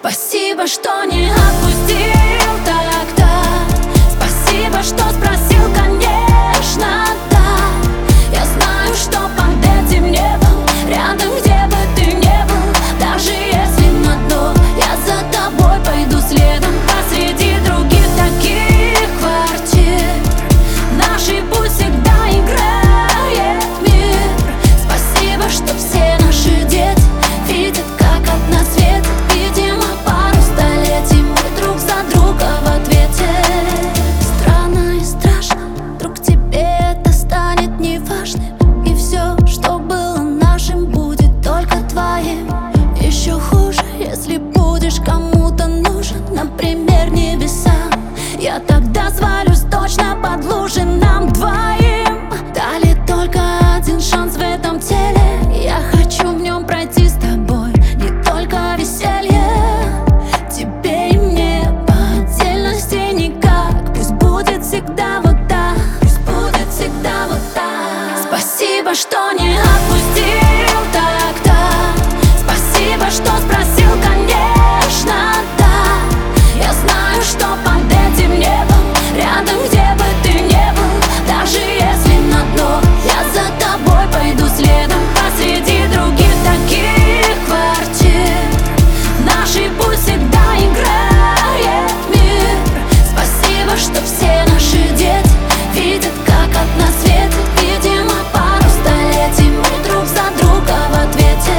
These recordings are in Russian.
Спасибо, что не отпустил тогда. Спасибо, что спросил, конечно, да. Я знаю, что под этим небом, рядом, где бы ты не был, даже если на дно, я за тобой пойду следом. Посреди других таких квартир нашей путь всегда играет мир. Спасибо, что все наши дети видят, как от нас светит. Видимо, пару столетий мы друг за друга в ответе. Странно и страшно, вдруг тебе это станет неважным, и все, что было нашим, будет только твоим. Еще хуже, если будешь кому-то нужен, например, небесам. Я тогда свалюсь точно под лужи нам двоим. Дали только один шанс в этом теле, я хочу в нем пройти с тобой не только веселье. Тебе и мне по отдельности никак. Пусть будет всегда вот так, пусть будет всегда вот так. Спасибо, что не отпустил тогда. Спасибо, что спросил, конечно, да. Я знаю, что под этим небом, рядом, где бы ты не был, даже если на дно, я за тобой пойду следом. Посреди других таких квартир нашей путь всегда играет мир. Спасибо, что все наши дети видят, как от нас светит. Видимо, пару столетий мы друг за друга в ответе.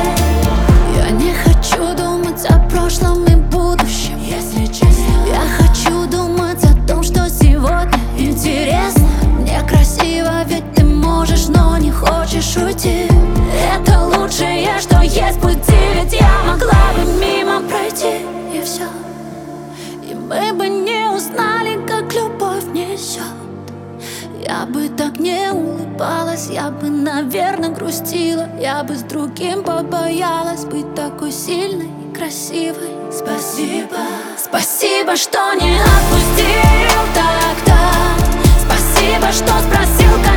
Я не хочу думать о прошлом и будущем, если честно. Я хочу думать о том, что сегодня интересно. Мне красиво, ведь ты можешь, но не хочешь уйти. Это лучшее, что есть пути, ведь я могла бы мимо пройти, и все. И мы бы не узнали, как любовь несет. Я бы так не улыбалась, я бы, наверное, грустила. Я бы с другим побоялась быть такой сильной и красивой. Спасибо, спасибо, что не отпустил тогда. Спасибо, что спросил,